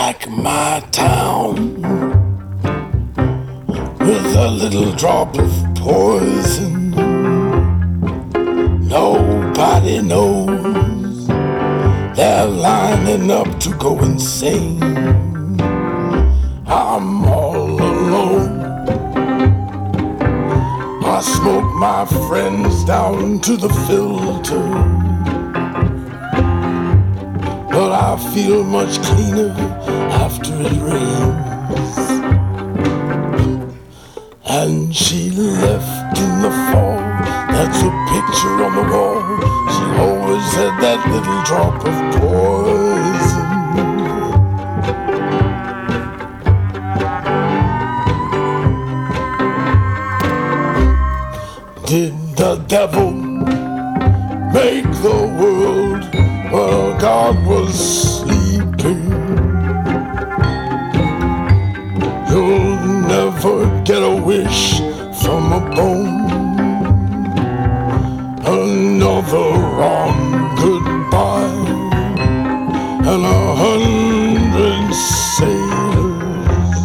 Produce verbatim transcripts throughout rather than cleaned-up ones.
like my town, with a little drop of poison. Nobody knows, they're lining up to go insane. I'm all alone, I smoke my friends down to the filter, but I feel much cleaner after it rains. And she left in the fall, that's a picture on the wall. She always had that little drop of poison. Did the devil make the world while God was sleeping? You'll never get a wish from a bone. Another wrong goodbye, and a hundred sailors.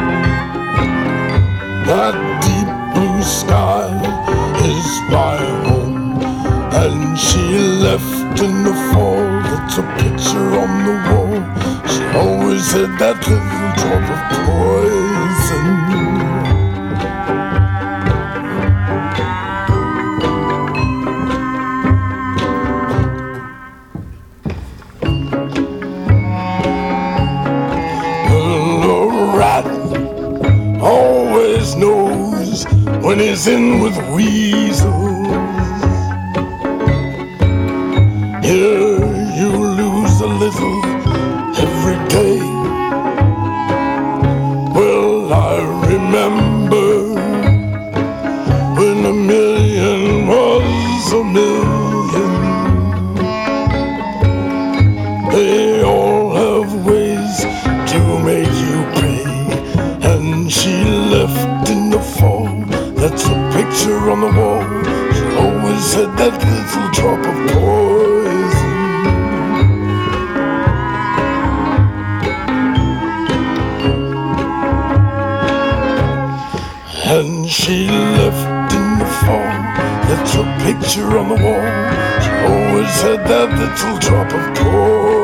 That deep blue sky is my home, and she left in the fall. It's a picture on the wall. She always had that little drop of poison. Always knows when he's in with weasels. Here you lose a little every day. Well, I remember when a million was a million. They all have ways to make you pay. And she left in the fall, that's a picture on the wall. She always had that little drop of poison. And she left in the fall, that's a picture on the wall. She always had that little drop of poison.